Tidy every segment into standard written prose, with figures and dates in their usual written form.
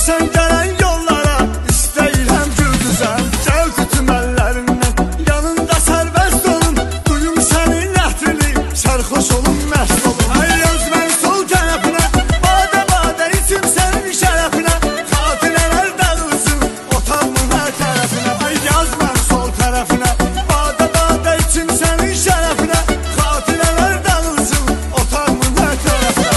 sen gelen yollara, istəyirəm güldüzəm. Gel tutum ellerinden, yanında serbest olun. Duyum senin əhrini, sərxoş olun, məst olun. Ay yaz mən sol tərəfinə, badə badə içim sənin şərəfinə. Xatirələr dağılsın otağımın hər tərəfinə. Ay yaz mən sol tərəfinə, badə badə içim sənin şərəfinə. Xatirələr dağılsın otağımın hər tərəfinə.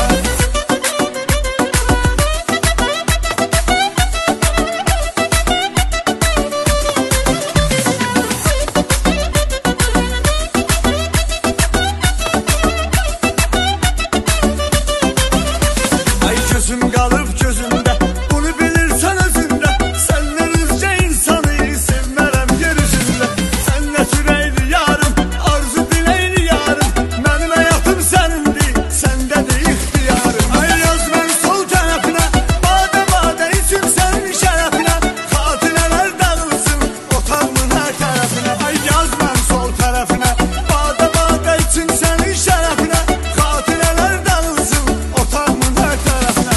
Ay gözüm qalıb gözündə, bunu bilirsən özündə. Səndən üzcə insanı sevmərəm yer üzündə. Sən nə sürəyli yarım, arzu diləyli yarım. Mənim həyatım sənindir, səndədir ixtiyarım. Ay yaz mən sol tərəfinə, badə badə içim sənin şərəfinə. Xatirələr dağılsın otağımın hər tərəfinə. Ay yaz mən sol tərəfinə, badə badə içim sənin şərəfinə. Xatirələr dağılsın otağımın hər tərəfinə.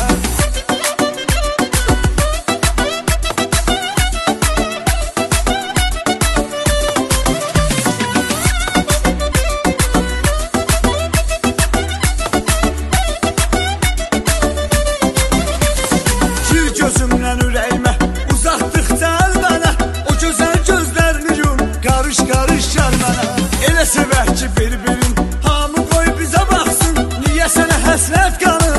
Gir gözümdən ürəyimə, uzatdıqca əl mənə. O gözəl gözlərini yum, qarış qarış gəl mənə. Elə sevək ki bir-birin, hamı qoy bizə baxsın. Niyə sənə həsrət qanır?